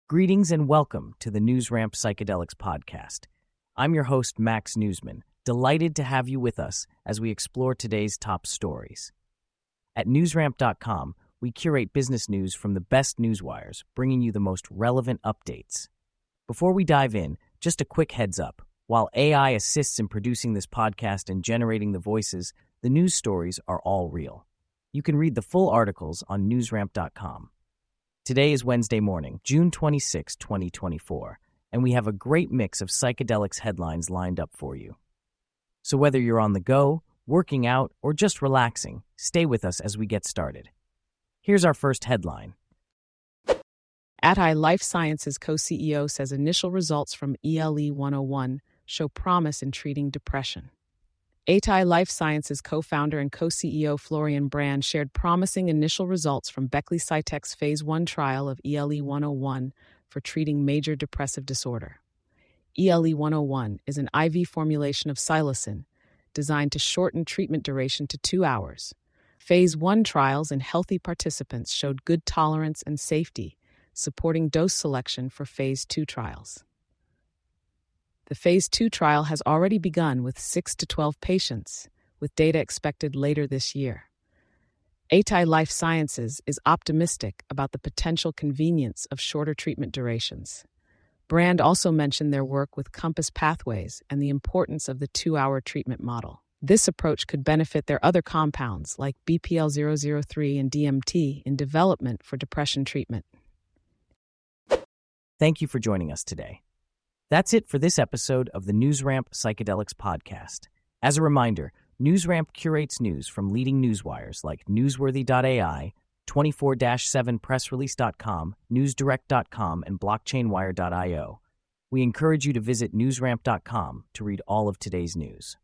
Greetings and welcome to the NewsRamp Psychedelics podcast. I'm your host, Max Newsman, delighted to have you with us as we explore today's top stories. At newsramp.com, we curate business news from the best newswires, bringing you the most relevant updates. Before we dive in, just a quick heads up. While AI assists in producing this podcast and generating the voices, the news stories are all real. You can read the full articles on newsramp.com. Today is Wednesday morning, June 26, 2024, and we have a great mix of psychedelics headlines lined up for you. So whether you're on the go, working out, or just relaxing, stay with us as we get started. Here's our first headline. Atai Life Sciences co-CEO says initial results from ELE-101 show promise in treating depression. Atai Life Sciences co-founder and co-CEO Florian Brand shared promising initial results from Beckley Psytech's Phase 1 trial of ELE-101 for treating major depressive disorder. ELE-101 is an IV formulation of psilocin designed to shorten treatment duration to 2 hours. Phase 1 trials in healthy participants showed good tolerance and safety, supporting dose selection for Phase 2 trials. The Phase 2 trial has already begun with 6 to 12 patients, with data expected later this year. Atai Life Sciences is optimistic about the potential convenience of shorter treatment durations. Brand also mentioned their work with Compass Pathways and the importance of the 2-hour treatment model. This approach could benefit their other compounds like BPL-003 and DMT in development for depression treatment. Thank you for joining us today. That's it for this episode of the NewsRamp Psychedelics podcast. As a reminder, NewsRamp curates news from leading newswires like Newsworthy.ai, 24-7pressrelease.com, NewsDirect.com, and BlockchainWire.io. We encourage you to visit newsramp.com to read all of today's news.